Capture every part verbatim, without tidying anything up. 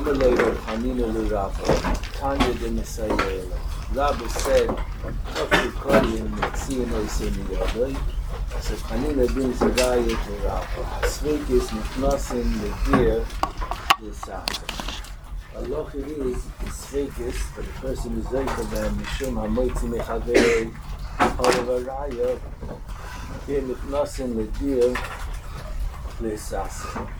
Amalator Hanina Lurabba, Tanya de Nisayela. Rabba said, Tafu Koyim, Tsianos in the other. So Hanina bin Zagaya to Rabba. Hasvikis Niknasin, the deer, the Sasa. Allah is Hasvikis, but the person who's like them, Mishum Hamoitzi Mechavei, Oliver Raya, here Niknasin, the deer, the Sasa.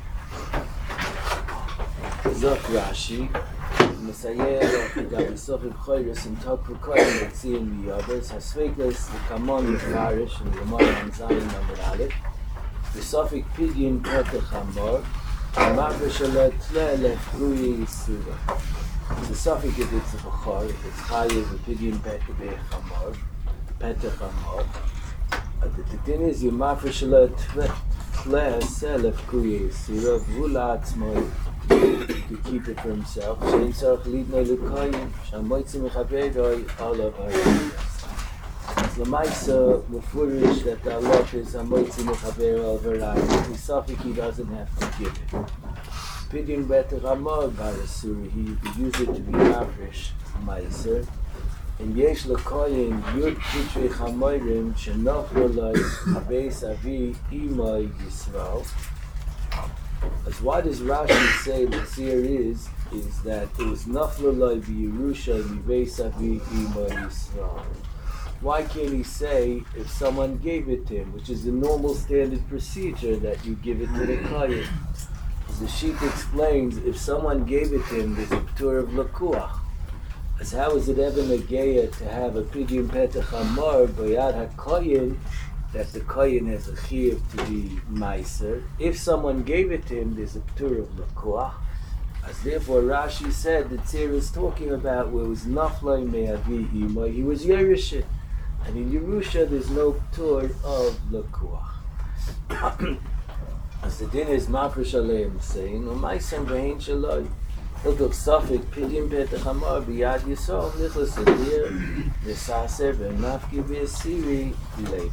Zok Rashi, Messiah, the Gavisov of Choiris, and Tokru Koyim, and seeing the others, Hasvekas, the Kamon, the Farish, and the Gemara and Zion, and Aleph, the Sophic Pidgin, Petach Hamor, and Mavrishalet, Tlelef, Ruyi, Yisura. The Sophic is it's a Bechor, it's Chayev, the Pidgin, Petach Hamor, Petach Hamor. The thing is, you Mavrishalet, Tlelef, Selef, Ruyi, Yisura, Vula, Atzmoy, to keep it for himself. Shein tzarich lidnoi l'koyin, shamoitzi mechaveroi olav harayas. It's l'maisa mefurish that the Allah is shamoitzi mechaveroi olav harayas. He suffic he doesn't have to give it. Pidyon beter hamor barasuri, he could use it to be mavrish meiser. And yesh l'koyin yud kitrei chamoirim shenochlo loi habeis avi imoi Yisrael. As why does Rashi say the seer is, is that it was Naflalai v'Yerusha v'Beis Avi Ima Yisrael. Why can't he say if someone gave it to him, which is the normal standard procedure that you give it to the Kohen? As the Sheet explains, if someone gave it to him, there's a P'tur of Lakuach. As how is it ever Nageya to have a Pidyon Petach Hamor Bayad HaKoyen, that the Kohen has a chiyuv to be meiser. If someone gave it to him, there's a p'tur of l'koach. As therefore Rashi said, the Tzir is talking about where it was nafloi me'avi ima, he was Yerusha. And in Yerusha, there's no p'tur of l'koach. As the din is mafresh aleim saying, u'maisem v'hein shaloi, Hiltuk Safik, Pidyon Petach Hamor, B'yad Yisrael, Nichlas Adir, V'saser, V'nafki V'esiri, V'leikoch.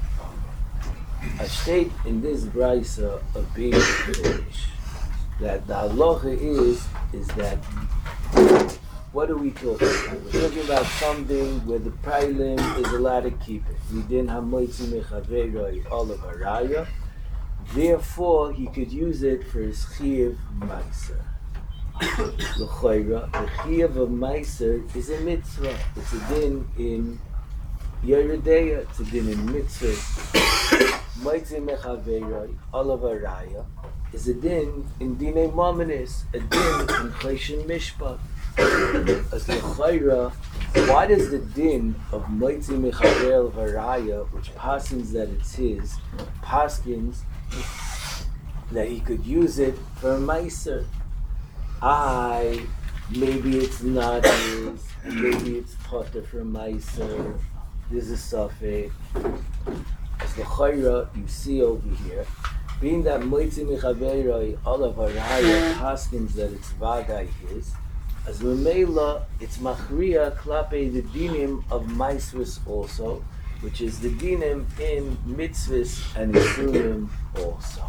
I state in this brisa of being Jewish that the halacha is is that what are we talking about? We're talking about something where the prailim is allowed to keep it. We didn't have moitzi mechaveroi olav haraya. Therefore, he could use it for his chiyuv meiser. L'choira, the chiyuv of meiser is a mitzvah. It's a din in Yeridea, it's a din in mitzvah. Moitzi mechaveroi olav haraya is a din in dinei momenis, a din in choshen mishpat. As l'chayra, why does the din of moitzi mechaveroi olav haraya, which paskins that it's his, paskins that he could use it for a meiser? I maybe it's not his, maybe it's potter for a meiser. There's a suffix. As the chayra you see over here, being that moitzi mechaveroi olav haraya paskins that it's vagai his, as l'meila it's machriya klape the dinim of maisvus also, which is the dinim in mitzvahs and isurim also.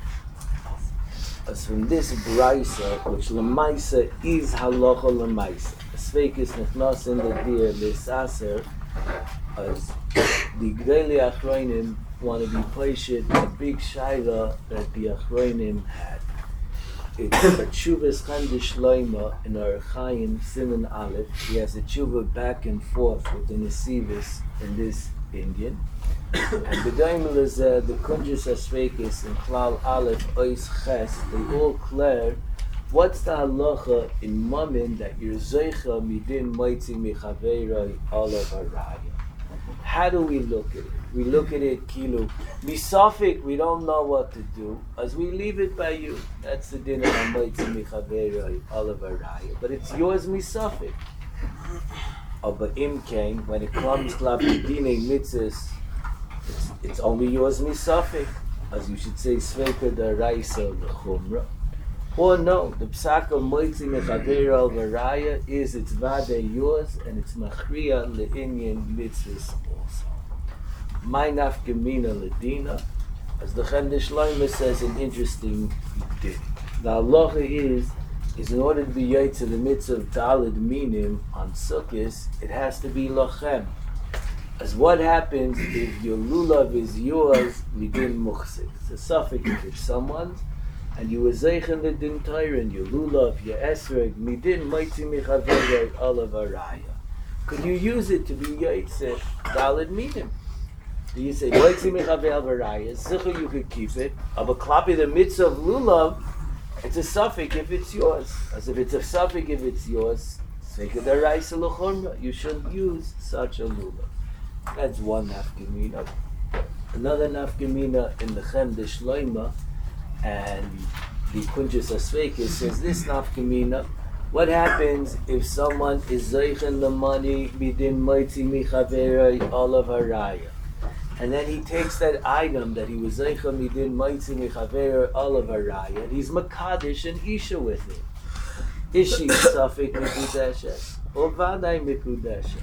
As from this brisa, which lemaisa is halacha lemaisa, sveikis nechnas in the deer lesaser, as the Gdei Achronim want to be placed a big shaila that the Achronim had. It's a tshuvas chandish loima in our Chaim Siman Aleph. He has a tshuva back and forth with the Nesivis in this Indian. And the Daimel is uh, the Kunjus Asveikis in Klal Aleph Ois Ches. They all clear what's the halacha in Mamin that you're zeicha midin moitzi mechaveroi olav haraya. How do we look at it? We look at it kilu misafik. We don't know what to do, as we leave it by you. That's the din of moitzi mechaveroi olav haraya. But it's yours misafik. Oh, but imkain, when it comes klapi dinei mitzvahs, it's, it's only yours misafik, as you should say sveika daraisa l'chumra. Or no, the psak of moitzi mechaveroi olav haraya is it's vade yours and it's machriya le'inyan mitzvahs also. My nafkamina ledina, as the Chendish Loima says, an interesting thing. The halacha is is in order to be Yaitz in the midst of Daled Minim on Sukkot, it has to be Lachem. As what happens if your lulav is yours, midin muchzik? It's a suffix if it's someone's, and you were zeichen the din Torah, your lulav, your esrog, midin moitzi michaverei olav araya. Could you use it to be yaitze daled minim? Do you say moitzi michaverei olav araya? Zichur you could keep it. Of a klapi the mitzvah of lulav, it's a suffix if it's yours. As if it's a suffix if it's yours, you shouldn't use such a lulav. That's one nafkamina. Another nafkamina in the Chem de Shloima and the Kunjas Asveikis says this nafkamina. What happens if someone is zeichen the money bidin moitzi michaverei olav haraya, and then he takes that item that he was zeichen bidin moitzi michaverei olav haraya, and he's makadish and isha with it. Is she safek mikudeshes or vadai mikudeshes?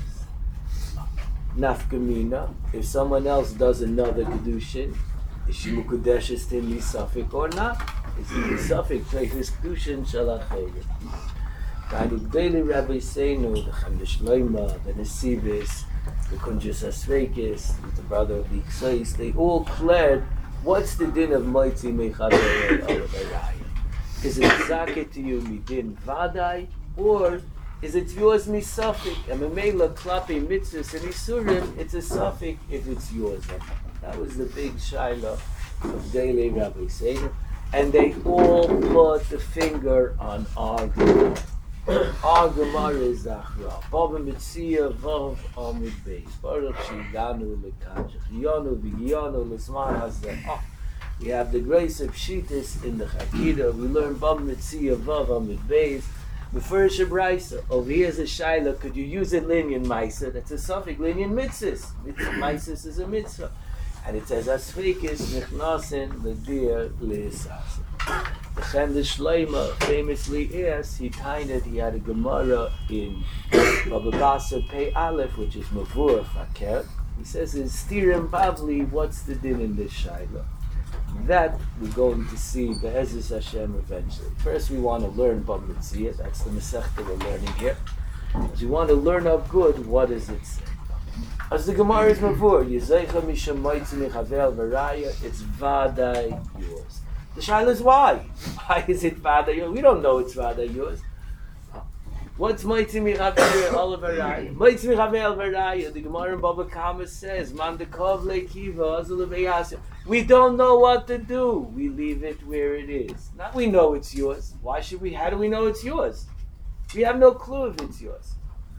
Nafkamina, if someone else does another kedushin, is she mukudeshes to misafik or not? Is he misafik to his kedushin shalachayim? Kind daily Rabbi Seinu, the Chem de Shloima, the Nesibis, the Kunjas Asveikis, the brother of the Iksais, they all cleared what's the din of moitzi mechaberei olav haraya? Is it zaket to you midin vadai, or is it yours misafik? And memela klapi mitzvahs and isurim, it's a suffix if it's yours. That was the big shaila of daily Rabbi Seinu, and they all put the finger on our Gemara. Our Gemara is Zachra. Baba Mitzia Vav Amud Beis. Baruch Shiganu Lekachach. Yonu V'Yonu L'Zman Hazeh. We have the grace of Shitas in the Chakida. We learn Baba Mitzia Vav Amud Beis. The first Shabraisa, over here is a shaila, could you use a linyan maisa? That's a suffix, linyan mitzvahs. Mitzvahs is a mitzvah. And it says, Asfikis nichnasin l'dir l'hisasa. The Chem de Shloima famously asked, he tained, he had a Gemara in Baba Basra Pei Aleph, which is Mavur Fakir. He says, in Stirim Bavli, what's the din in this shaila? That we're going to see Be'ezus Hashem eventually. First we want to learn Bab Mitzvah, that's the Masechta we're learning here. As we want to learn up good, what does it say? As the Gemara is Mavur, Yezeicha Misham Moitzi Michavel Varaya, it's Vadai yours. The shaila is why? Why is it Vadai yours? We don't know it's Vadai yours. What's Moitzi Michavel Olav Varaya? Moitzi Michavel Varaya, the Gemara in Baba Kama says, Mandakov Lekiva, Azul Veyasya. We don't know what to do. We leave it where it is. Now we know it's yours. Why should we? How do we know it's yours? We have no clue if it's yours.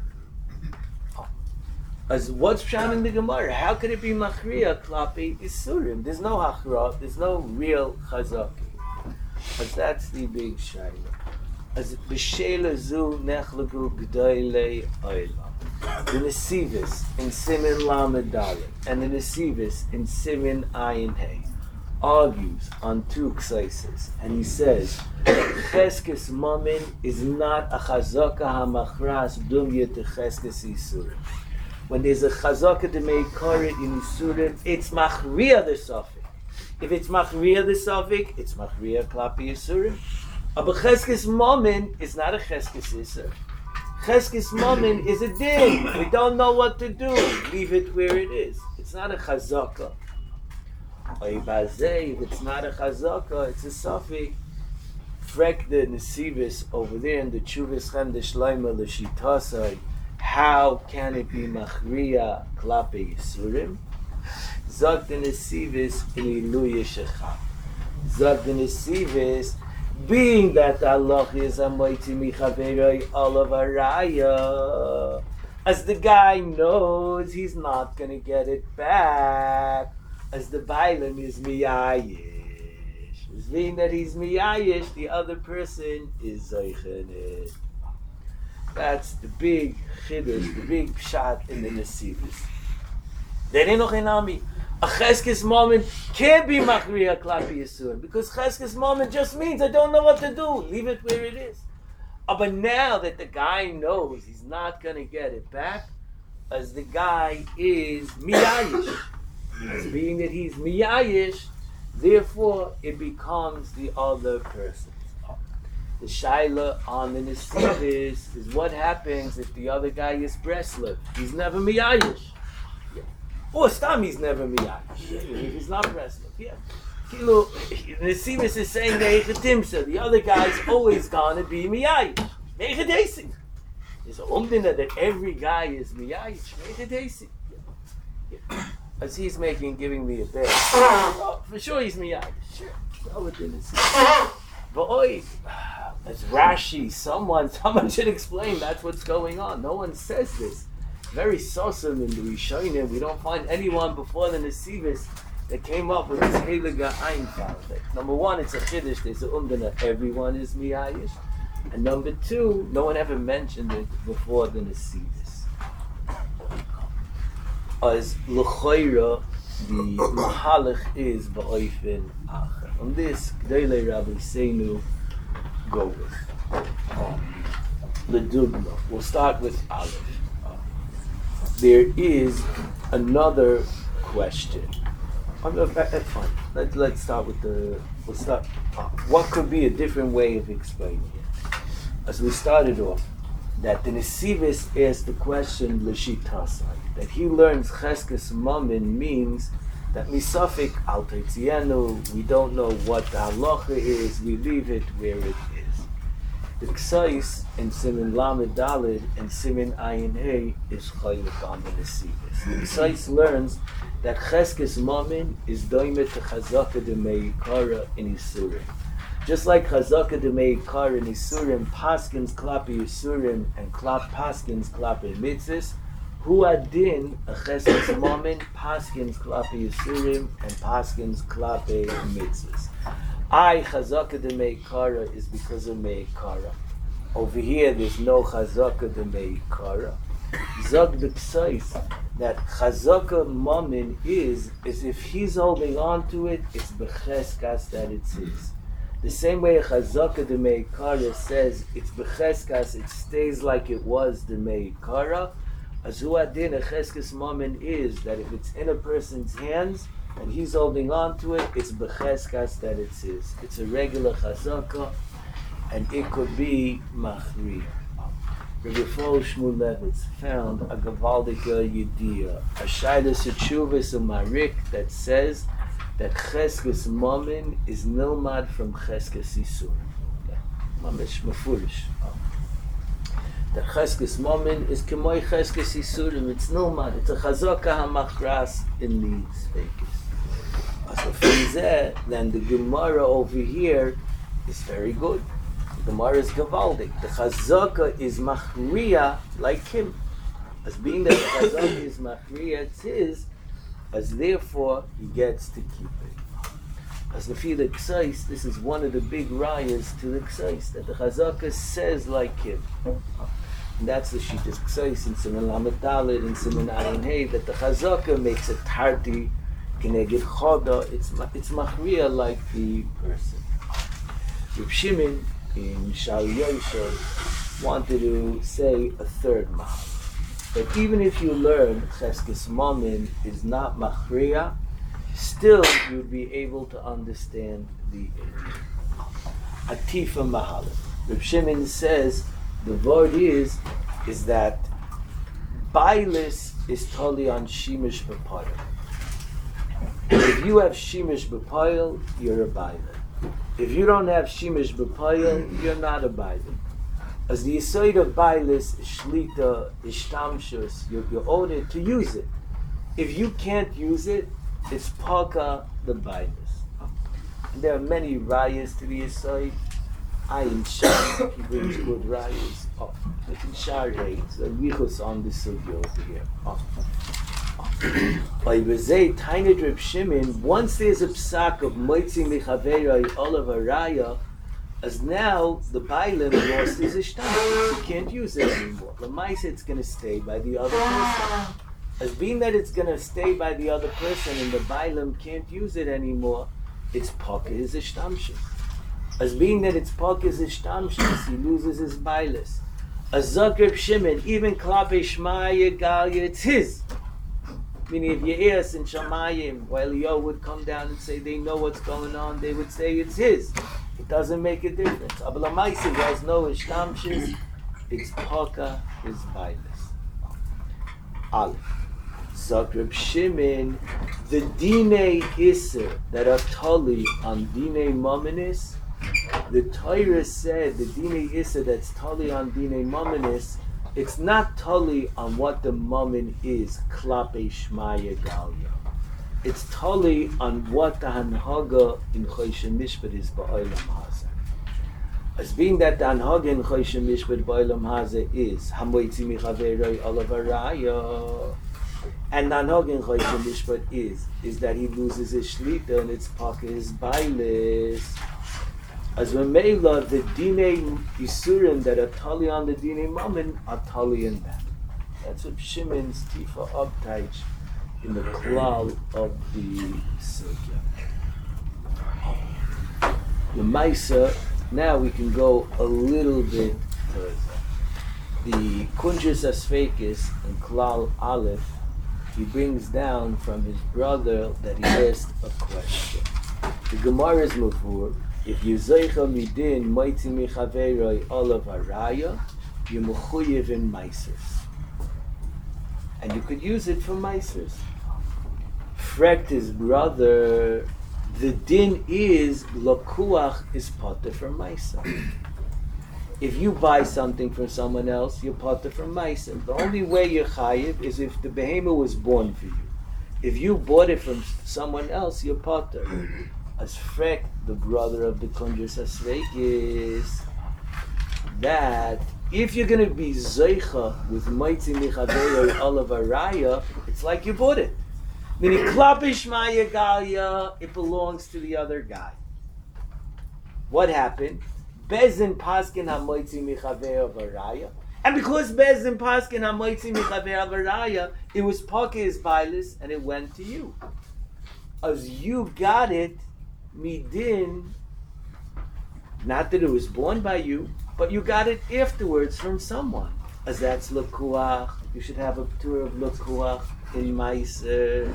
As what's Pshat in the Gemara? How could it be Machriya Klapi Isurim? There's no Hachra. There's no real Chazaki. But that's the big shayla. As B'Sheila Zu Nechlagu G'daylei Oilam. The Nesivis in Simin Lamed Dalet and the Nesivis in Simin Ayin Hey argues on two ksaises, and he says Cheskes Mamin is not a Chazaka HaMachras Dumya to Cheskes Yisurim. When there's a Chazaka to make Koret in Yisurim, it's Machriya the Safik. If it's Machriya the Safik, it's Machriya Klapi Yisurim. But Cheskes Mamin is not a Cheskes Yisur. Cheskes Mamin is a din. We don't know what to do. Leave it where it is. It's not a chazaka. If it's not a chazaka, it's a suffix. Frek the Nesivis over there in the Chuvas Chem de Shloima L'Shitasai. How can it be Machriya Klape Yisurim? Zog the Nesivis in Iluya Shecham. Zog the Nesivis, being that Allah is a mighty michaverei olav haraya, as the guy knows he's not going to get it back, as the bailam is miyayish, as being that he's miyayish, the other person is zeichen it. That's the big chiddush, the big pshat in the Nesivis. They didn't know chinami. A cheskes moment can't be machriya klapi yisurim, because cheskes moment just means I don't know what to do. Leave it where it is. Uh, but now that the guy knows he's not going to get it back, as the guy is miyayish, as being that he's miyayish, therefore it becomes the other person's. The the shaila on the Nesivis is what happens if the other guy is Breslev. He's never Miyayish. Yeah. Or Stam, he's never Miyayish. Yeah. He's not Breslev. Yeah. Kilo, Nesivis is saying Neichetimsa. The other guy's always gonna be Miyayish. Neichedesing. There's a umdina that every guy is Miyayish. Neichedesing. Yeah. As he's making, giving me a bed. Oh, for sure he's Miyayish. Sure. But oi, as Rashi, someone, someone should explain that's what's going on. No one says this. Very sosom in the Rishonim. We don't find anyone before the Nesivis that came up with this Heilige Einfall. Number one, it's a Chiddush. There's a umdana. Everyone is Miyayish. And number two, no one ever mentioned it before the Nesivis. As L'choira, the Mahalach is Ba'oifen Acher. On this, G'dele Rabbi Seinu go with. Um, the Dugma. We'll start with Aleph. Uh, there is another question. I'm, uh, that's fine. Let's, let's start with the. We'll start. Uh, what could be a different way of explaining it? As we started off, that the Nesivis asked the question L'shitasai, that he learns Cheskes Mamin means that misafik al teitzienu, we don't know what the halacha is, we leave it where it is. The Ksais in Simin Lamed Dalid and Simin Ayin Hey is chaylik on the Nesivis. The Ksais learns that Cheskes Mamin is doimet to Chazaka de Meikara in Isurim. Just like Chazaka de Meikar in Isurim, Paskins Klapi Isurim, and Klap Paskins Klapi Mitzvahs, Hu Adin, a Cheskes Mamin, Paskins Klapi Isurim, and Paskins Klapi Mitzvahs. I, Chazaka de Meikara, is because of Meikara. Over here, there's no Chazaka de Meikara. Zog the Ksais, that Chazaka Mamin is, is if he's holding on to it, it's Becheskas that it's his. The same way Chazaka de Meikara says it's becheskas, it stays like it was the Meikara. As hu adin a cheskes mamin is that if it's in a person's hands and he's holding on to it, it's becheskas that it's his. It's a regular Chazaka, and it could be machriya. Rabbi Fol Shmulevitz found a gavaldika yediyah, a shaylas etshuvas a marik that says that Cheskes Mamin is nilmad from Cheskes Yisur. Mamish Mefurish. The Cheskes Mamin is Kemoi Cheskes Yisurim. It's nilmad. It's a Chazaka HaMachras in these fakers. So from there, then the Gemara over here is very good. The Gemara is Gavaldik. The Chazaka is Machriya like him. As being that the Chazaka is Machriya, it's his, as therefore he gets to keep it. As the Fila Ksais, this is one of the big rayas to the Ksais, that the Chazaka says like him. And that's the Shitas Ksais in Siman Lamed Daled and Siman Ayin Hey, that the Chazaka makes a tarti, keneged choda, it's, it's machriya like the person. Reb Shimon in Shal Yosher wanted to say a third mahal. But even if you learn Cheskes Mamin is not machriya, still you'd be able to understand the Atifa Mahal. Reb Shimon says the word is is that Bailis is totally on Shimish B'Payil. If you have Shimish B'Payil, you're a Bailis. If you don't have Shimish B'Payil, you're not a Bailis. As the Yisoid of Bailis is Shlita, is Shtamshus, you're, you're ordered to use it. If you can't use it, it's Paka the Bailis. And there are many rayas to the Yisoid. Ayin Shah, he brings good rayas. Oh, but in Sharei, it's a Yichus on the Sugya over here. Oh. By Bezei, Tainid Reb Shimon, once there's a psak of Moitzi Michaverei Olav Araya, as now the Bailim lost his ishtam, you can't use it anymore. L'maisa, it's going to stay by the other person. As being that it's going to stay by the other person and the Bailim can't use it anymore, it's Paka his ishtamshus. As being that it's Paka his ishtamshus, he loses his Bailis. As Zakrib Shimon, even Klape Shmaya Galia, it's his. Meaning if you ask in Shamayim, while Eliyahu would come down and say they know what's going on, they would say it's his. it doesn't make a difference. Abalamaisi has no ishtamshis, it's paka, is bilis. Aleph. Zakrib Shimon, the dine iser that are tali on dine mominis, the Torah said the dine iser that's tali on dine mominis, it's not tali on what the momin is, klape shmaya galia. It's tali on what the hanhaga in Choshen Mishpat is ba'olam hazeh. As being that the hanhaga in Choshen Mishpat ba'olam hazeh is hamoitzi michaveroi olav haraya, and the hanhaga in Choshen Mishpat is is that he loses his shlita and it's paka his bailis. As when Meila, the dine isurim that are tali on the dine mammon are tali in that. That's what Shimon's tifa abtaich in the klal of the sugya. The Maisa, now we can go a little bit further. The Kunjas Asfekis in klal Aleph, he brings down from his brother that he asked a question. The Gemara is mavur. If you zeicha midin moitzi michaveroi olav haraya, you mechuyev in maisers, and you could use it for maisers. Frekt his brother, the din is lakuach is potter for maiser. If you buy something from someone else, you're potter for maiser. The only way you're chayiv is if the behemoth was born for you. If you bought it from someone else, you're potter. As Frek, the brother of the Kunjas Asveikis, that if you're going to be zeicha with Maitzi Michaveroi Olav Araya, it's like you bought it. Meaning, Klapish Maya Galia, it belongs to the other guy. What happened? Bezin Paskin HaMaitzi Michaveroi Araya. And because Bezin Paskin HaMaitzi Michaveroi Araya, it was Pakis Bailis and it went to you. As you got it, midin, not that it was born by you, but you got it afterwards from someone. As that's lekuach, you should have a tour of lekuach in Meiser.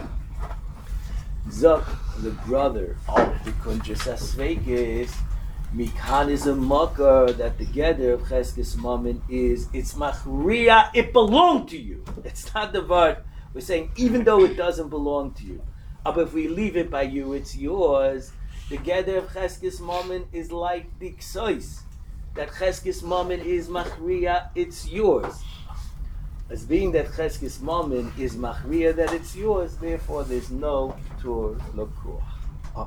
Zok, the brother of the Kunjas Asveikis, Mikan is a makar that the gather of Cheskes Mammon is, it's machriya, it belonged to you. It's not the word. We're saying even though it doesn't belong to you, but if we leave it by you, it's yours. The gather of Cheskes Mammon is like the Ksois. That Cheskes Mammon is Machriya, it's yours. As being that Cheskes Mammon is Machriya, that it's yours, therefore there's no Tur Lokuach. Oh.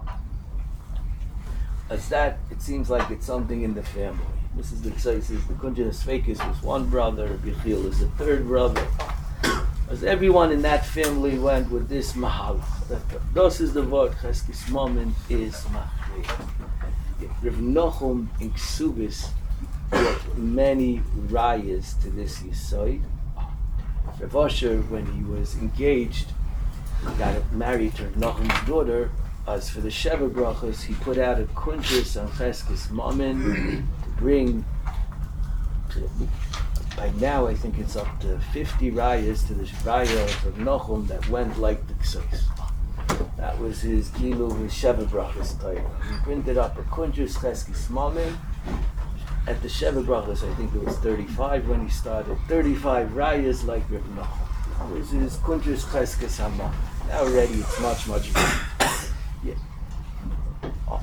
As that, it seems like it's something in the family. This is the Ksois, the Kunjas Asveikis was one brother, Bichil is the third brother. As everyone in that family went with this mahal. This is the word Cheskes Mammon is Machriya. Rav Nochum in Ksubis brought many rayas to this Yisoid. Rav Asher, when he was engaged, he got married to Rav Nochum's daughter. As for the Sheva Brachos, he put out a kuntres on Cheskes Mammon to bring to, by now I think it's up to fifty rayas to the raya of Nochum that went like the Ksos. That was his Gilu, his Sheva Brachos title. He printed up a kuntres Cheskes Mammon. At the Sheva Brachos, I think it was thirty-five when he started. thirty-five rayas like Rav Nochum. That was his kuntres Cheskes Mammon. Now already it's much, much better. Yeah. Oh.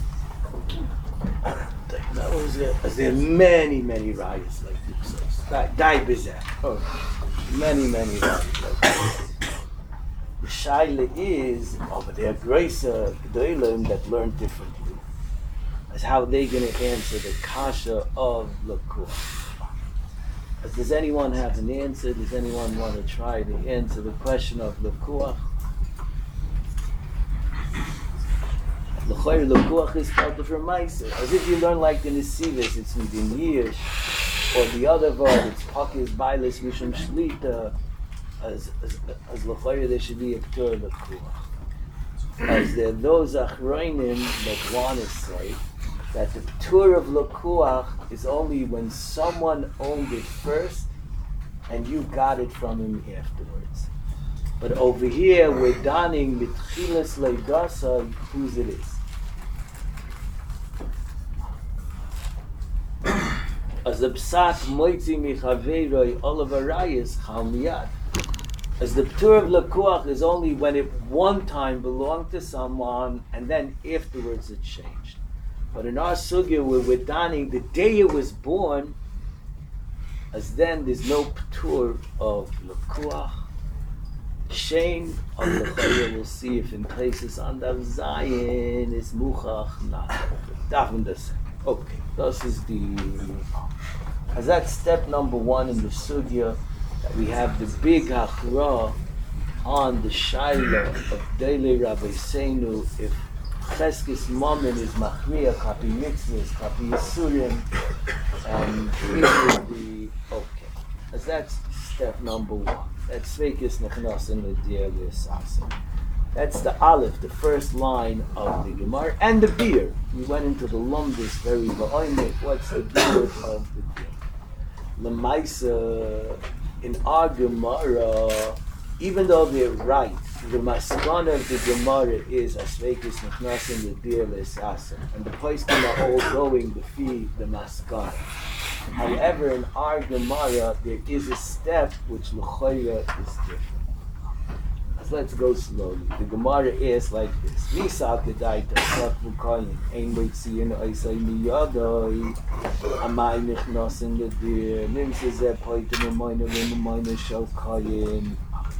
That was it. There are many, many rayas like this. Die bizarre. Oh, many, many rayas like this. The shaila is, oh, but there are grace gedolim that learn differently. As how they going to answer the kasha of Lakuach. Does anyone have an answer? Does anyone want to try to answer the question of Lakuach? L'chayr Lakuach is part of Ramaiser. As if you learn like the Nesivis, it's Midin Yish, or the other word, it's Pakis Bailis Mishum Shlita. As as as L'chayr there should be a Ptur Lakuach. As there are those Achroinim that want to say that the Ptur of Lakuach is only when someone owned it first and you got it from him afterwards. But over here we're donning Mitchilas Leidasa whose it is. the psak moitzi michaveroi olav arayis chal miyad. As the ptur of lekuach is only when it one time belonged to someone and then afterwards it changed. But in our sugya, where we're daning the day it was born, as then there's no ptur of lekuach. Shame on the Chaya, we'll see if in places on the Zion is muchach not. Davon the second. Okay, this is the. As that's step number one in the sugya, that we have the big hachra on the shaila of Dele Rabbi Seinu if Cheskis Momin is machriya, kapi mitzvahs, kapi yisurim, and this is the okay. As that's step number one. That's Sveikis Nechnasin L'Dir L'Asasin. That's the Aleph, the first line of the Gemara, and the beer. We went into the Lumbus very behind it. What's the beer of the beer? L'Maisa, in our Gemara, even though they're right, the Maskana of the Gemara is Sveikis Nechnasin L'Dir L'Asasin, and the place are all going to feed the Maskana. However, in our Gemara, there is a step which l'chayra is different. So let's go slowly. The Gemara is like this: Misa kedai tasaf v'kayin ein moitziin oisay miyadai amay nichnasin l'dir nimse zeh poitim u'mayna v'u'mayna shal kayin.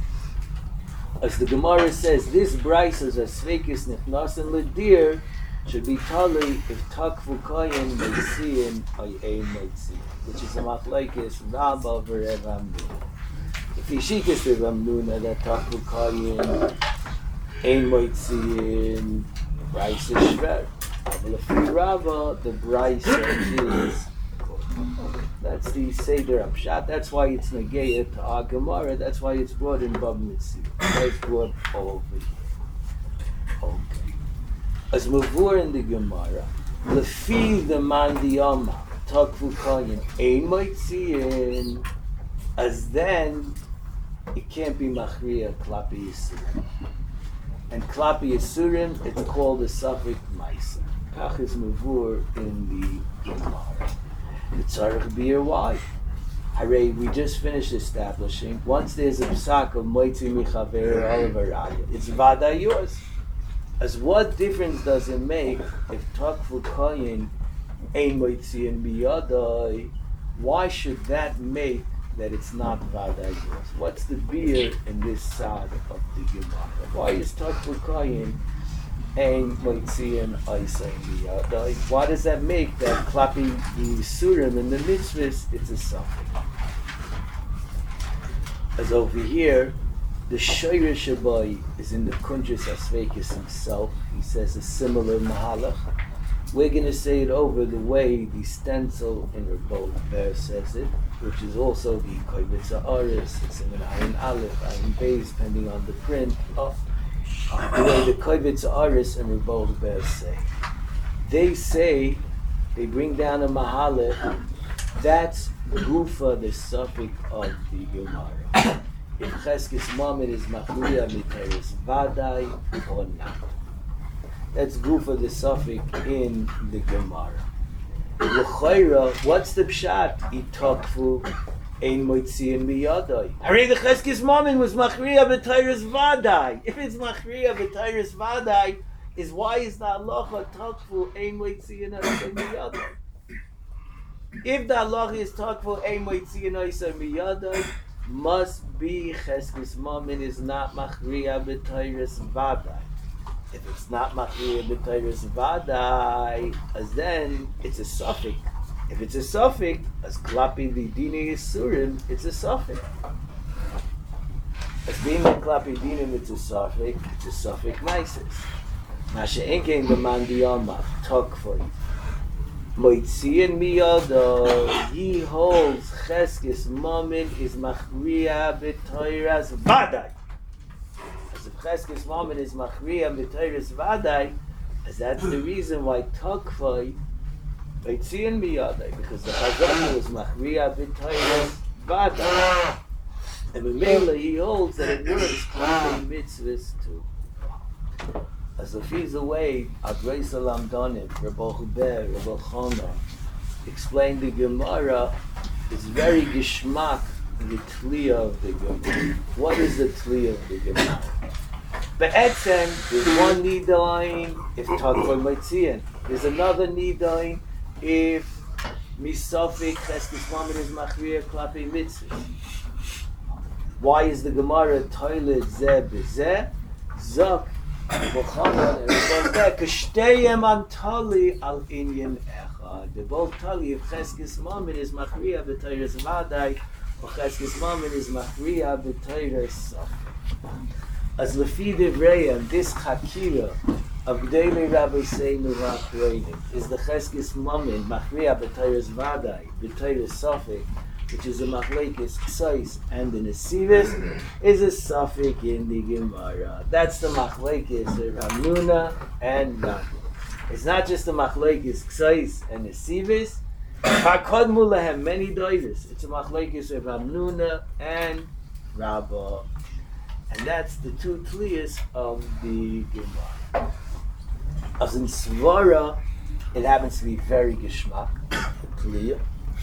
As the Gemara says, this brayso is a sveikis nichnasin l'dir should be tali if takvu kayin moitziin ay ein moitziin, which is a machlekes Rabba v'Rev Amnuna. If Yishikis Rev Amnuna that takvu kayin ein moitziin, the brayso is shver. But if Rabba, the brayso is. That's the Seder Apshat. That's why it's negayah to our Gemara. That's why it's brought in Bab Mitzvah. It's brought over here. Okay. As mavur in the Gemara, lefi the mandiyama takvu kayin ein moitziin, as then it can't be machriya klapi yisurim, and klapi yisurim it's called a suffix ma'isa. Kach is mavur in the Gemara. The tzarich beer why? Hooray! We just finished establishing. Once there's a psak of moitzi michaver olav arayis, it's vada yours. As what difference does it make if takvu kayin ein moitziin biyadai? Why should that make that it's not vadai? What's the beer in this side of the Gemara? Why is takvu kayin ein moitziin oisay biyadai? Why does that make that klapi the surim in the mitzvahs it's a suffix? As over here, the Shoyrish Abai is in the Kuntres Asveikis himself. He says a similar mahalach. We're going to say it over the way the stencil in Rebbe Ber says it, which is also the Kovetz Haaretz. It's in an Ayin Aleph, Ayin Beis, depending on the print. Oh, the way the Kovetz Haaretz and Rebbe Ber say. They say, they bring down a mahalach, that's Gufa, the suffix of the Gemara. If Cheskis Momin is machriya miteris vadai or not. That's Gufa the suffix in the Gemara. L'chayra, what's the pshat? Itakfu ein moitziin miyadai. Hooray, the Cheskis Momin was machriya miteris vadai. If it's machriya miteris vadai, is why is the halacha takfu ein moitziin miyadai? If the halacha is takfu ein moitziin miyadai, must be Cheskis Momin is not machriya b'tayris vadai. If it's not machriya b'tayris vadai, as then it's a suffix. If it's a suffix, as klapi the dini yisurim, it's a suffix. As being a klapi dinim, it's a suffix. It's a suffix maisis. Masha enkein b'mandiyama talk for you. Moitziin miyado, he holds Cheskis Momin is machriya b'toiras vadai. As if Cheskis Momin is machriya b'toiras vadai, as that's the reason why Tokfai Moitziin miyado, because the Chazon was machriya b'toiras vadai, and Mimela he holds that it works on mitzvahs too. As if he's away, Adrei Salam Donim, Rebbe Huber, Rebbe Chona, explain the Gemara is very geschmack the Tliya of the Gemara. What is the Tliya of the Gemara? Be'etzem, there's one nidain if Tadkoi Maitzian. There's another nidain if Misafik Cheskis Mammon is Machriya Klapi Mitzvah. Why is the Gemara Toilet Zeh Bezeh? Zok, Bochanan, and it goes back. Kashteyem Antali al Inyan Echad. They both tell you if Cheskis Mammon is Machriya B'Teiras Vadai, or Cheskis Mammon is Machriya B'Teiras Safik. As Lefi Divrei, this Chakira of Gdei Rabbi Seinu V'Achreinim is the Cheskis Mammon Machriya B'Teiras Vadai, B'Teiras Safik, which is a machlekes ksais and the nesivis, is a suffix in the Gemara. That's the machlekes of Hamnuna and Rabba. It's not just the machlekes ksais and nesivis. Hakadmu lahem many doides. It's a machlekes of Hamnuna and Rabba, and that's the two tliyas of the Gemara. As in Svara, it happens to be very geschmack tliya.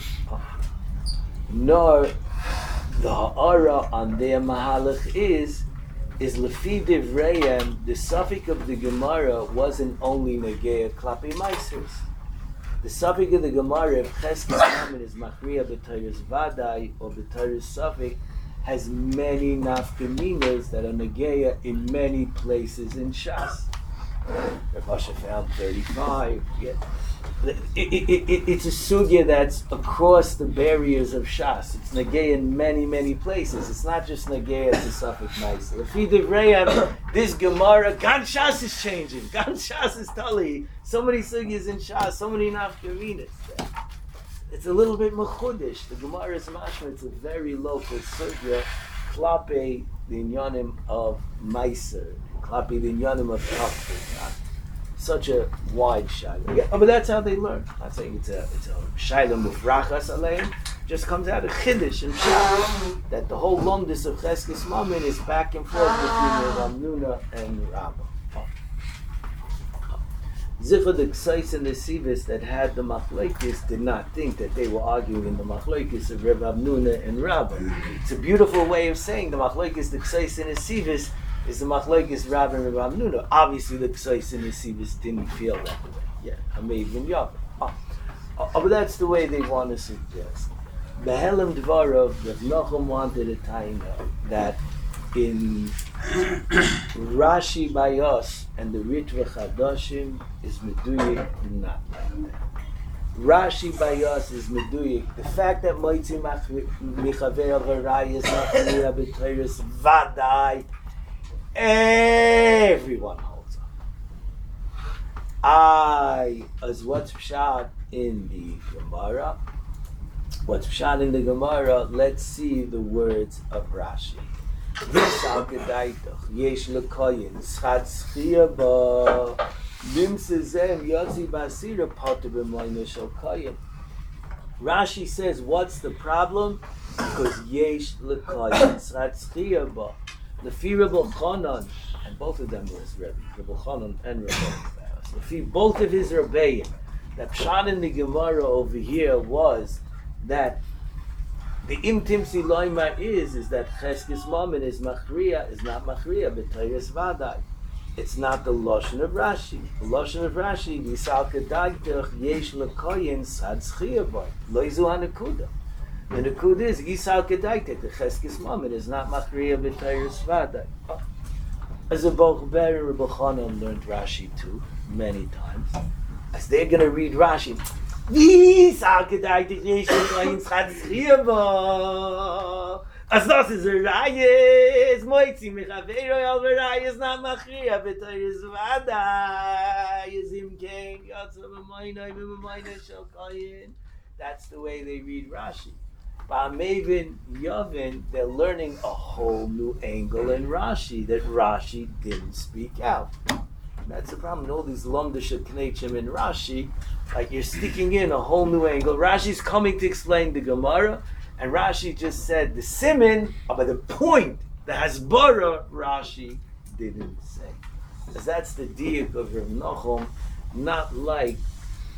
Nor the ha'ara on their mahalach is is lefi divrayim. The suffix of the Gemara wasn't only negeya klapi maisers. The suffix of the Gemara, if cheskes mammon is machriya b'tayres vadai or b'tayres suffix, has many nafkaminas that are negeya in many places in Shas. Rav Asher found thirty-five. Yeah. It, it, it, it, it's a sugya that's across the barriers of Shas. It's negay in many, many places. It's not just negay as a suffix nice. This Gemara, Gan Shas is changing. Gan Shas is tali. So many sugyas in Shas, so many nafkaminas. It's a little bit mechudish. The Gemara is mashma. It's a very local sugya. Klape the inyanim of Meiser. Klape the inyanim of Tafel. Such a wide shayla. Yeah, oh, but that's how they learn. I'm not saying it's a it's a shayla mufrachas aleim. Just comes out of chiddush and shayla that the whole longdus of cheskes mammon is back and forth between Ramnuna and Rabba. Zifah the ksais and the sivis that had the machlekes did not think that they were arguing in the machlekes of Reb Ramnuna and Rabba. It's a beautiful way of saying the machlekes, the ksais and the sivis is the machlekes Rav and Rav Hamnuna. Obviously, the ksais and the Sivas didn't feel that way. Yeah, Hameid and Yav. Oh, oh, but that's the way they want to suggest. Behelim Dvarav, Rav Nachum wanted to tie out that in Rashi Bayos and the Ritva Chadashim is Meduyik not like that. Rashi Bayos is Meduyik. The fact that Moitzi Michaver Varai is not Chaniya B'Teiris Vadai. Everyone holds up. I, as what's pshat in the Gemara, what's pshat in the Gemara, let's see the words of Rashi. Yisal gedaitach, yesh lekoyin, schad schia ba, lim sezem, yotzi basira, potter b'moyne shel koyin. Rashi says, what's the problem? Because yesh lekoyin, schad schia ba. Lefi Rebbe Chanan, and both of them was Rebbe, Rebbe Chanan and Rebbe Chanan. Lefi both of his Rebbeim, that pshat in the Gemara over here was that the imtim siloima is is that cheskes mammon is machriya, is not machriya b'tayres vadai. It's not the lashon of Rashi. The lashon of Rashi, Yisal kedaitach yesh lekoyin sad schiyah boy loizu hanakuda. The Nakud is Yisal Kedaitek, the Cheskes Mammon is not Machriya B'Teiris Vadai. As a Bochber and Rebbe Chanan learned Rashi too, many times. As they're going to read Rashi, Yisal Kedaitek Yesh L'Koyin Tzad Schiyah. As das is a Rayes, Moitzi Mechaveiro Al V'Rayes is not Machriya B'Teiris Vadai. Yizim Ken Yotza B'Moinoi B'Moinoi Shel Koyin. That's the way they read Rashi. Ba'amevin Yavin, they're learning a whole new angle in Rashi that Rashi didn't speak out. That's the problem. All these Lomdisha Knechim in Rashi, like you're sticking in a whole new angle. Rashi's coming to explain the Gemara, and Rashi just said the Simin, but the point, the Hasbara, Rashi didn't say. Because that's the diuk of Rav Nachum, not like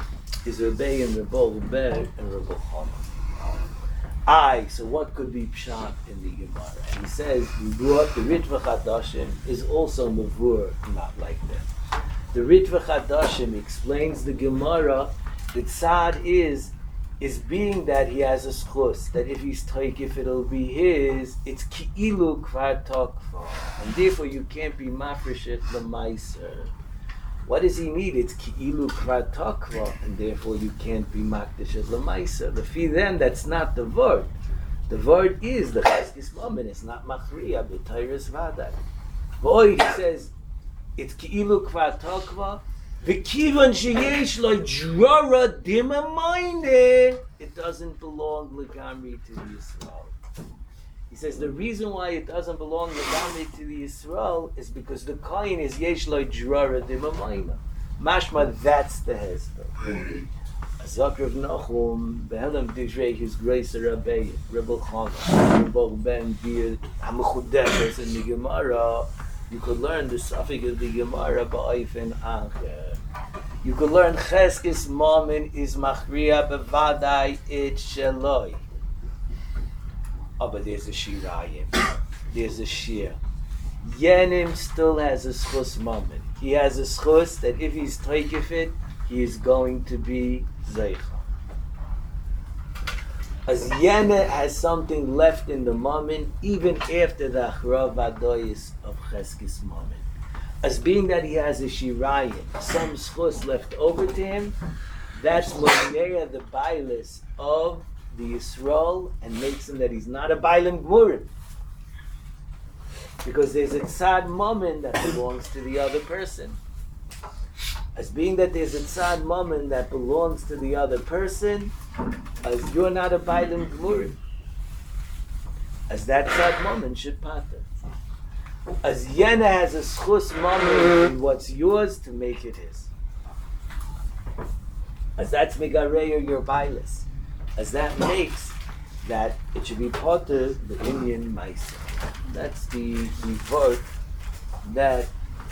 is Rebbe and Rebbe Ber and Rebbe Chana. I, so what could be pshat in the Gemara? And he says, the Ritva Chadashim is also mavur, not like that. The Ritva Chadashim explains the Gemara that Tzad is, is being that he has a schus, that if he's taikif it'll be his, it's ki'ilu kvar tokva, and therefore you can't be mafreshet l'maiser. What does he need? It's ki'ilu kvar tokva, and therefore you can't be makdeshet l'maiser. The fee then, that's not the word. The word is the cheskis moment. It's not machriya b'tayris vaday. Boy, he says it's ki'ilu kvar tokva. V'kivan sheyesh lo drora dima moine. It doesn't belong legamri to the Yisrael. He says the reason why it doesn't belong legamri to the Yisrael is because the kohen is yesh lo drora dima moine. Mashma, that's the hesper. Azakar of Nachum, Behelam Divrei, his grace Rabbi, Rebbe Chana, Rebbe Ben Bir, Hamachudesh, in the Gemara. You could learn the suffix of the Gemara ba'ofen acher. You could learn Cheskis Mamin is Machriya bevadai it sheloi. Oh, but there's a Shirayim. There's a Shir. Yenim still has a schus Mamin. He has a schus that if he's taikif it, he is going to be Zeicha. As Yene has something left in the Mamin, even after the Achra Vadoyis of Cheskis Mamin. As being that he has a Shirayim, some schus left over to him, that's Moneya the Bailis of the Yisrael, and makes him that he's not a Bailim Gmurim. Because there's a Tzad Mamin that belongs to the other person. As being that there's a tzad mammon that belongs to the other person, as you're not a bailim gmurim, as that tzad mammon should pater. As Yena has a schus mammon in what's yours to make it his. As that's megareya your bailis. As that makes that it should be pater the Indian maisa. That's the report that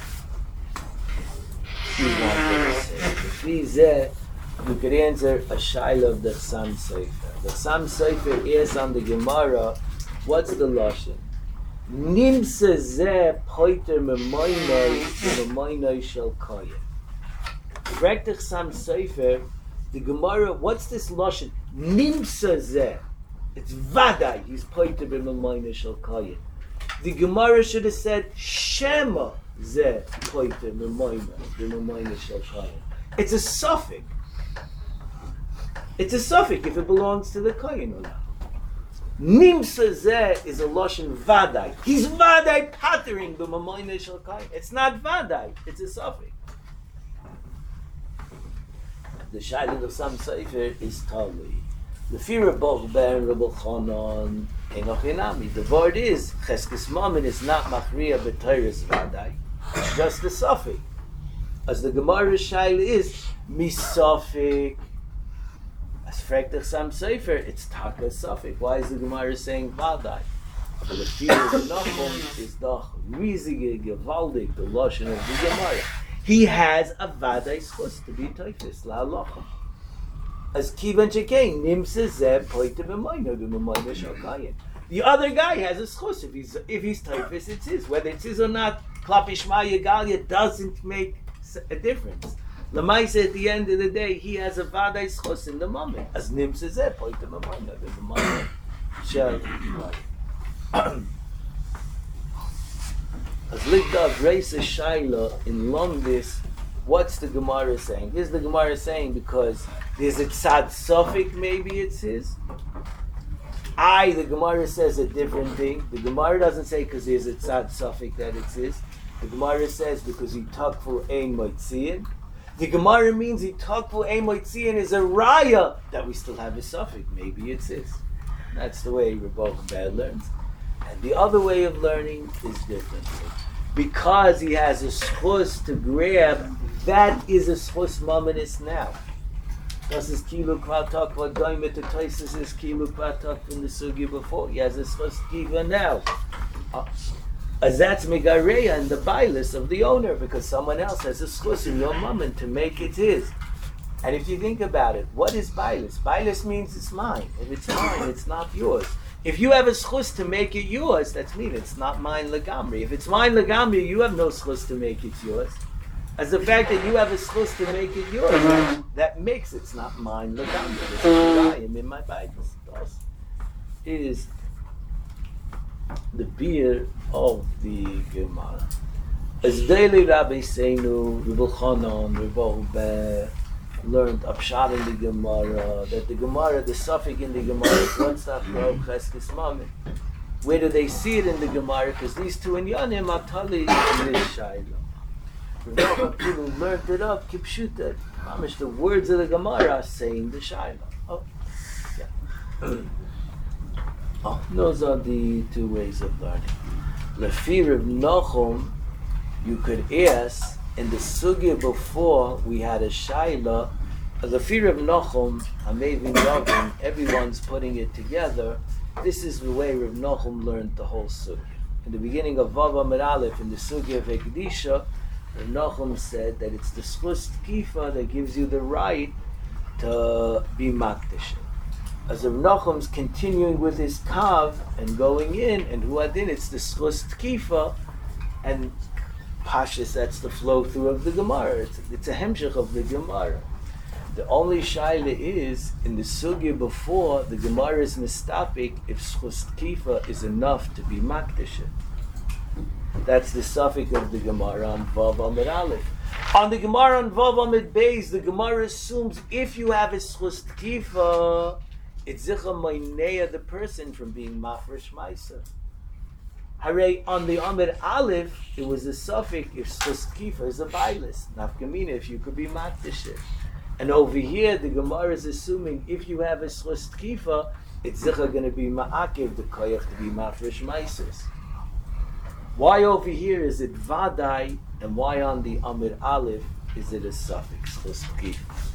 you could answer a shaila of the Chassam Sofer. The Chassam Sofer is on the Gemara. What's the lashon? Nimsa zeh poiter memoinoi memoinoi shel koyim. Correct the Chassam Sofer. The Gemara. What's this lashon? Nimsa zeh. It's vaday. He's poiter memoinoi shel koyim. The Gemara should have said shema. It's a suffix. It's a suffix if it belongs to the kohen or not. Nimsa zeh is a lashon vaday. He's vaday pattering the mamoyne shel kohen. It's not vaday. It's a suffix. The shayla of some sefer is tali. The fear of both Ben Rebbe Chanan enoch enami. The word is cheskes mamin is not machriya b'tayris vaday. It's just the suffix. As the Gemara shaila is misafik. As fragt the Chassam Sofer, it's taka suffix. Why is the Gemara saying vaday? But the fear of the Nachum is the riesige gewaldig, the lashon of the Gemara. He has a vaday schus to be toifis la halacha. As kivan shekein nimse zeh poite b'moyno b'moyno shokayim. The other guy has a schus. If he's if he's toifis, it's his. Whether it's his or not, klapi shma yegalia doesn't make a difference. Lamaisa, at the end of the day, he has a vaday schus in the moment. As nimse zeh poite b'moyno b'moyno shokayim. As Ligdav Reisa Shaila in Lomdis, what's the Gemara saying? Is the Gemara saying because there's a tzad suffix, maybe it's his? I, the Gemara says a different thing. The Gemara doesn't say because there's a tzad suffix that it's his. The Gemara says because he takfu ein moitziin. The Gemara means he takfu ein moitziin is a raya that we still have a suffix. Maybe it's his. That's the way Rebbe Bad learns. And the other way of learning is different. Because he has a schus to grab, that is a schus mominus now. Das is kilu kvatak, what going with the Taisus is kilu kvatak from the sugi before. He has a schus kiva now. Uh, as that's megareya and the bailis of the owner, because someone else has a schus in your moment to make it his. And if you think about it, what is Bailis? Bailis means it's mine. If it's mine, it's not yours. If you have a schus to make it yours, that's mean it's not mine legamri. If it's mine legamri, you have no schus to make it yours. As the fact that you have a schus to make it yours, that, that makes it's not mine legamri. It's I am in my Bailis. Thus is the beer of the Gemara. As daily Rabbi Seinu, Rebbe Chanan, Rebbe learned Upshot in the Gemara, that the Gemara, the suffix in the Gemara is one stop Rav Cheskes Mamet. Where do they see it in the Gemara? Because these two in Yanim are tali in this Shaila. Rav people learned it up, Kipshuta. Mamish, the words of the Gemara are saying the Shaila. Oh, yeah. Oh, those are the two ways of learning. Lefi Reb Nachum, you could ask, in the sugya before we had a shaila, the fear of Nachum, Hamevin Yavin, everyone's putting it together. This is the way Reb Nachum learned the whole sugya. In the beginning of Vav Amud Aleph, in the sugya of Ekdisha, Reb Nachum said that it's the schus tkifa that gives you the right to be makdish. As Reb Nachum's continuing with his kav and going in, and huadin, it's the schus tkifa, and Pashas, that's the flow through of the Gemara. It's, it's a hemshech of the Gemara. The only shaila is, in the sugya before, the Gemara is mistapik if schus tkifa is enough to be makdishet. That's the suffix of the Gemara on Vav Amud Aleph. On the Gemara on Vav Amud Beis, the Gemara assumes if you have a schus tkifa, it's zicha mainea the person from being mafresh ma'aser. Hooray, on the Amud Aleph, it was a suffix if schus tkifa is a bailis. Nafkamina, if you could be makdishet. And over here, the Gemara is assuming if you have a schus tkifa, it's zicha going to be ma'akev, the koyach to be mafresh ma'asers. Why over here is it vadai, and why on the Amud Aleph is it a suffix, schus tkifa?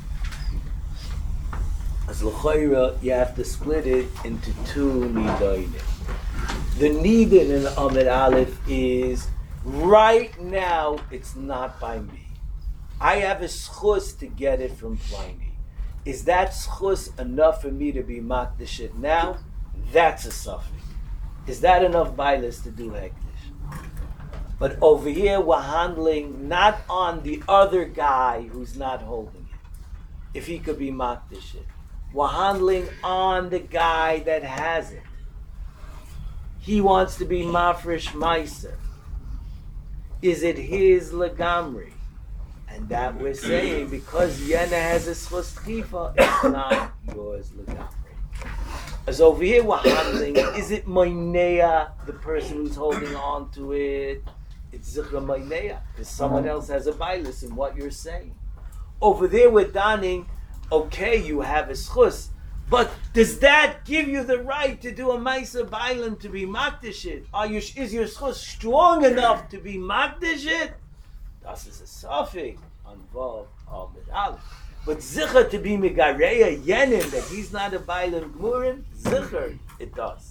As l'chayra, you have to split it into two nidoinim. The nidin in the Amud Aleph is, right now, it's not by me. I have a schus to get it from Pliny. Is that schus enough for me to be makdish it now? That's a suffix. Is that enough bailis to do hektish? But over here, we're handling not on the other guy who's not holding it, if he could be makdish it. We're handling on the guy that has it. He wants to be mafresh ma'aser. Is it his legamri? And that we're saying, because Yena has a schus tkifa, it's not yours legamri. As over here we're handling, is it mainea, the person who's holding on to it? It's zichra mainea, because someone else has a bailis in what you're saying. Over there we're donning, okay, you have a schus, but does that give you the right to do a ma'aser bailim to be makdishit? Are you, is your schus strong enough to be makdishit? Das is a suffix on Vav Amud Aleph. But zicher to be megareya yenim, that he's not a bailim gmurin, zicher, it does.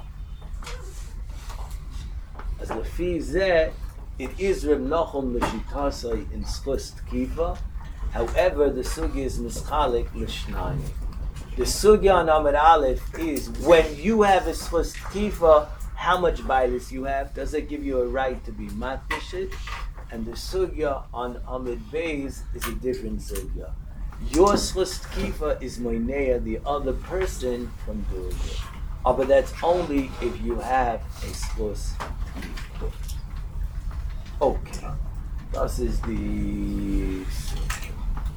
As lefi zeh, it is Reb Nachum l'shitasai in schus tkifa. However, the sugya is mischalik l'shnayim. The sugya on Amud Aleph is when you have a schus tkifa, how much bailis you have? Does it give you a right to be makdishit? And the sugya on Amud Beis is a different sugya. Your schus tkifa is moinea the other person from doing it. Oh, but that's only if you have a schus tkifa. Okay, this is the sugya.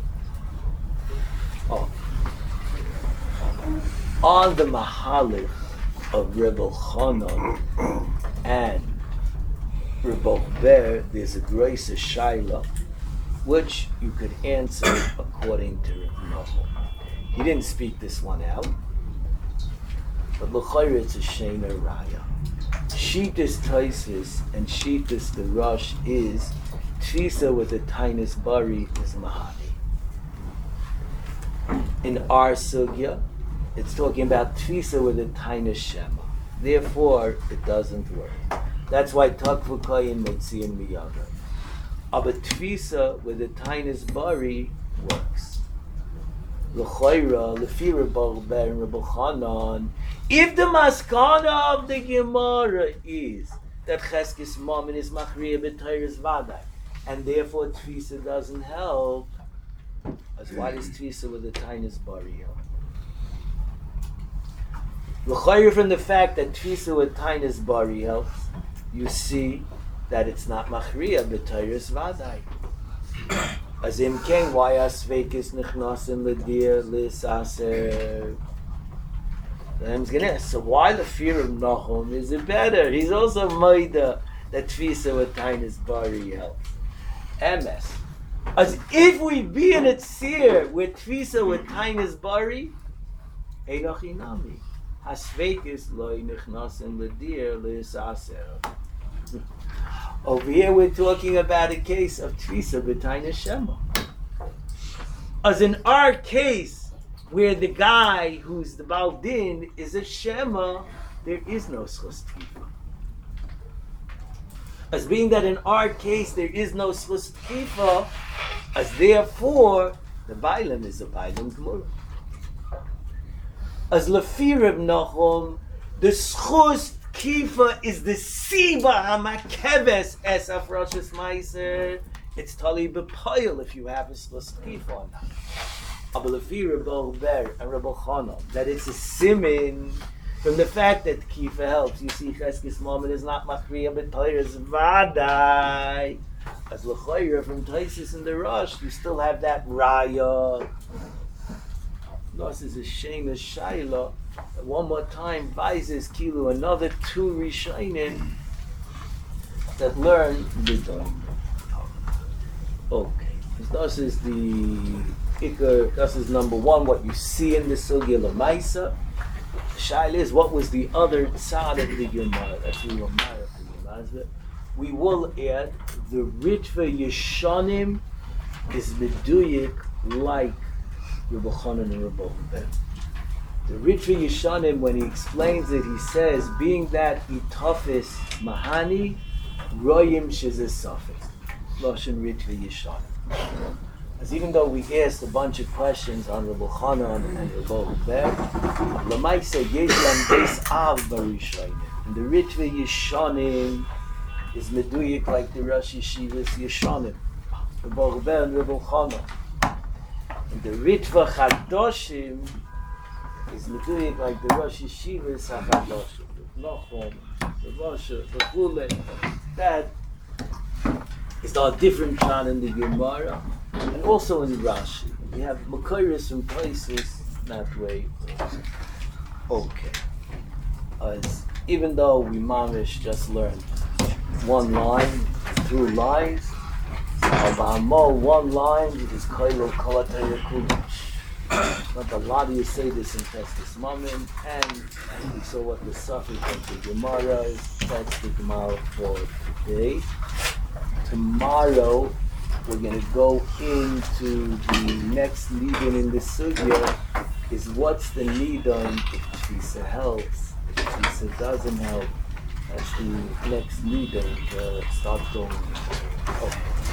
Oh. On the Mahalif of Rebbe Chanan and Rebbe Ber, there's a grace of Shaila, which you could answer according to Rebbe Nachum. He didn't speak this one out, but l'chayr it's a Shena Raya. Shitas Taisis and Shitas the Rush is Tfisa with a Tainus Bari is Mahani. In our sugya, it's talking about Tfisa with a Tainus Shema. Therefore, it doesn't work. That's why Takvu Kayin Metzian Miyaga. But Tfisa with a Tainus Bari works. L'choira, Lefi Rebbe Ber and Rebbe Chanan, if the maskana of the Gemara is that Cheskes Mammon is Machriya B'Teiris Vadai, and therefore Tfisa doesn't help, as why does Tfisa with the Tainis Bari help? L'choira, from the fact that Tfisa with Tainis Bari helps, you see that it's not Machriya B'Teiris Vadai. As im ken why asveikis nichnasim ledir lisaser. So why the fear of Nahum is it better? He's also maida that Tfisa with Tainis Bari helps. M S. As if we be in a tzir with Tfisa with Tainis Bari, Einochinami. Asveikis loy nichnasim ledir lisaser. Over here we're talking about a case of Tfisa b'Tainis Shema. As in our case, where the guy who's the Baal Din is a Shema, there is no Schus Tkifa. As being that in our case there is no Schus Tkifa, as therefore the Bailam is a Bailam Gemurah. As Lefi Reb Nachum, the Schus Kifa is the Siba Hamakeves es Afroshis Meiser. It's Tali B'Poil if you have a Schus Kifa or not. Abelefi Rebbe Ber and Rebbe Chanan, that it's a simin from the fact that Kifa helps. You see, Cheskes Mammon is not Machriya B'Teiris Vadai. As L'choira from Taisis in the Rosh, you still have that Raya. This is a shame, a Shaila. One more time, Vaizes Kilu, another two Rishonim that learn B'Doim. Okay, this is the Ikar, this is number one, what you see in the Sugya Lamaisa. The Shaila is, what was the other tzad of the Gemara? That's the Gemara. We will add, the Ritva Yeshanim is Meduyik like Rebbe Chanan and Rebbe Ben. The Ritva Yeshanim, when he explains it, he says, being that Itafis Mahani, Royim Shizis Safik. Loshen Ritva Yeshanim. As even though we asked a bunch of questions on Rebbe Chanan and Rebbe Ben, Lamaisa Yeshlam Beis Av Barishanim. And the Ritva Yeshanim is Meduyik like the Rosh Yeshivas Yeshanim. Rebbe Ben and Rebbe Chanan. And the Ritva Chadoshim is Meduyik like the Rosh Yeshivas HaChadoshim. Nachum, the Rosh, the Chule. That is a different plan in the Gemara and also in Rashi. We have Makoros from places that way also. Okay. As even though we mamish just learned one line, two lines, Abamo, one line is Kailo Kalataya Kudish. Not a lot of you say this in Cheskes Mammon, and we saw what the suffix of the Gemara is. That's the Gemara for today. Tomorrow we're going to go into the next Nidon in the Sugya, is what's the Nidon if Tfisa helps, if Tfisa doesn't help. That's the next Nidon to start going. Okay.